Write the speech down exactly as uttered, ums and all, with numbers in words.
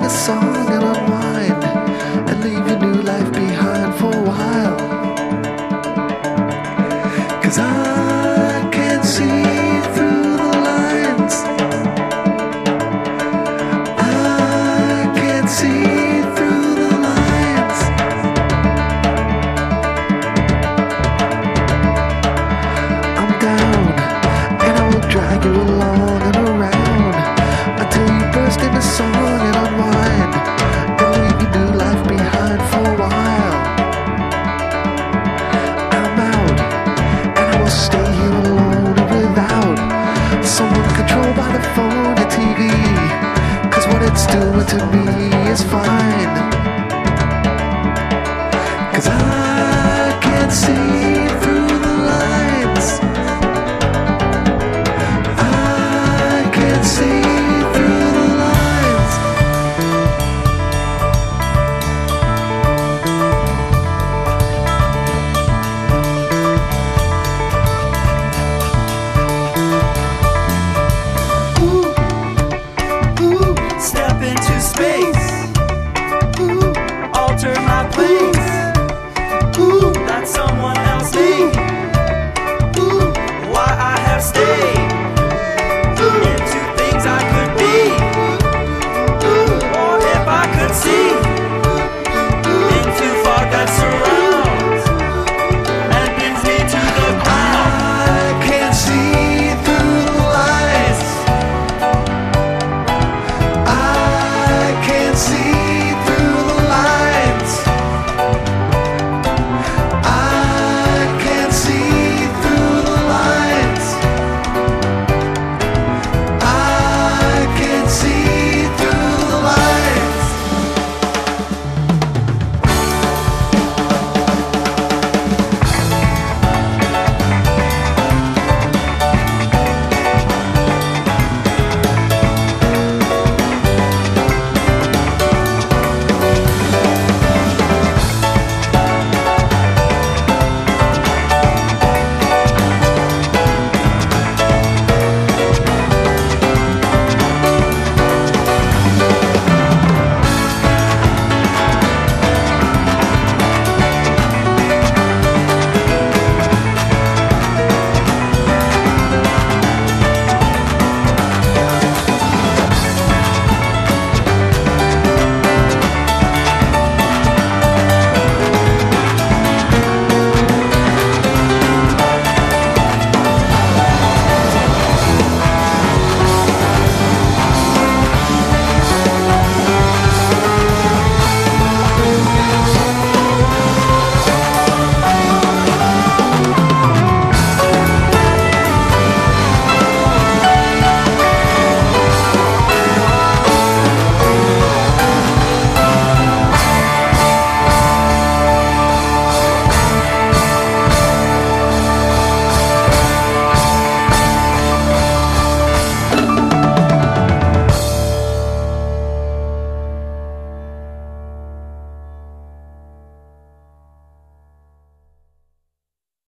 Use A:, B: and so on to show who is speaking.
A: a song and unwind and leave your new life behind for a while. 'Cause I can't see through the lines. I can't see through the lines. I'm down and I will drag you along and around until you burst into song and unwind and leave your new life behind for a while. I'm out and I will stay here alone and without someone controlled by the phone and T V, 'cause what it's doing to me is fine.